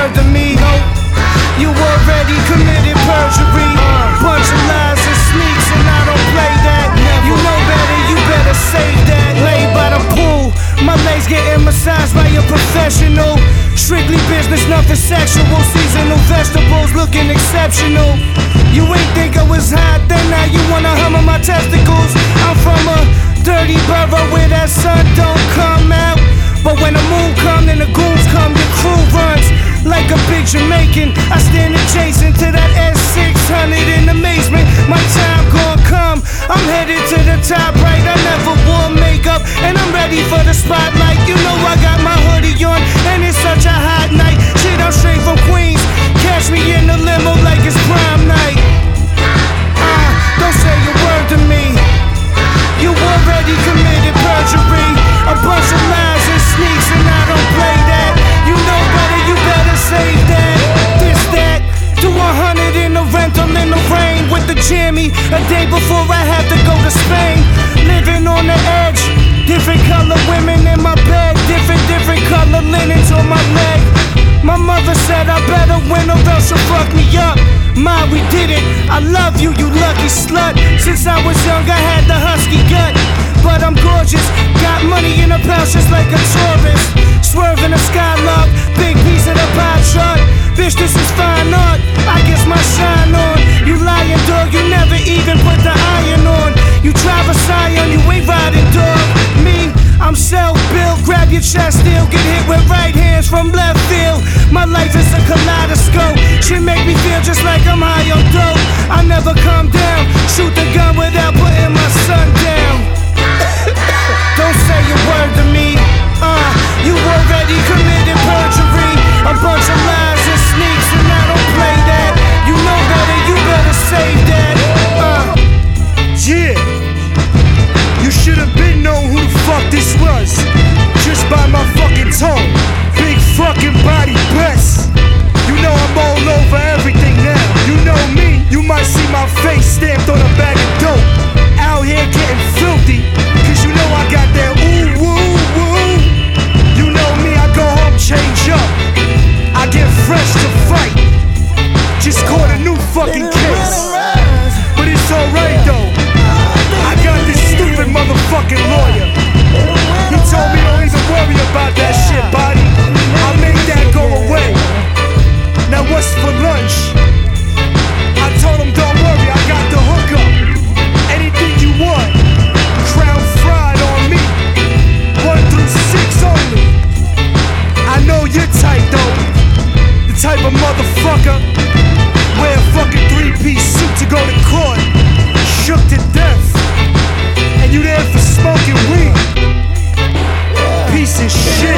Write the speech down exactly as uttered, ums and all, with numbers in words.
word to me. You already committed perjury. Bunch of lies and sneaks, and I don't play that. You know better, you better save that. Laid by the pool, my legs getting massaged by a professional. Strictly business, nothing sexual. Seasonal vegetables looking exceptional. You ain't think I was hot, then now you wanna hum on my testicles. I'm from a dirty borough where that sun don't come out. But when the moon come, then the goons come, your crew runs like a big Jamaican. I stand adjacent to that S six hundred in amazement. My time gon' come, I'm headed to the top right. I never wore makeup, and I'm ready for the spotlight. You know I got my hoodie on, and it's such a hot night. Shit, I'm straight from Queens, catch me in the limo like it's prime night. Uh, don't say a word to me. You already committed perjury. A bunch of lies and sneaks, and I don't play that. You know better, you better save that. This, that, to one hundred in the rental in the rain with the jammy. A day before I have to go to Spain. Living on the edge, different color women in my bed. Different, different color linens on my leg. My mother said I better win or else she'll fuck me up. Ma, we did it, I love you, you lucky slut. Since I was young I had the husky gut. But I'm gorgeous, got money in a pouch just like a tourist. Swerving a Skylark, big piece of the pie chart. Bitch, this is fine art, I guess my shine on. You lying dog, you never even put the iron on. You drive a Scion, you ain't riding dog. Me, I'm self-built, grab your chest, still get hit with right hands from left field. My life is a kaleidoscope, shit make me feel just like I'm high on dope. I never come down, shoot the gun without putting my son down. Don't say a word to me, uh, you already committed perjury. A bunch of lies and sneaks, and I don't play that. You know better, you better save that. Uh, yeah, you should've been known who the fuck this was, just by my fucking tone. Big fucking body breasts. You know I'm all over everything now. You know me, you might see my face stamped on a bag of dope. Out here getting filthy, cause you know I got that ooh woo woo. You know me, I go home, change up, I get fresh to fight. Just caught a new fucking case, but it's alright though. I got this stupid motherfucking lawyer. He told me don't even worry about that shit, body. I'll make that go away. Now what's for lunch? I told him don't worry, I got the hookup. Anything you want, crown fried on me. One through six only. I know you're tight though, the type of motherfucker wear a fucking three-piece suit to go to court, shook to death, and you there for smoking weed. Piece of shit.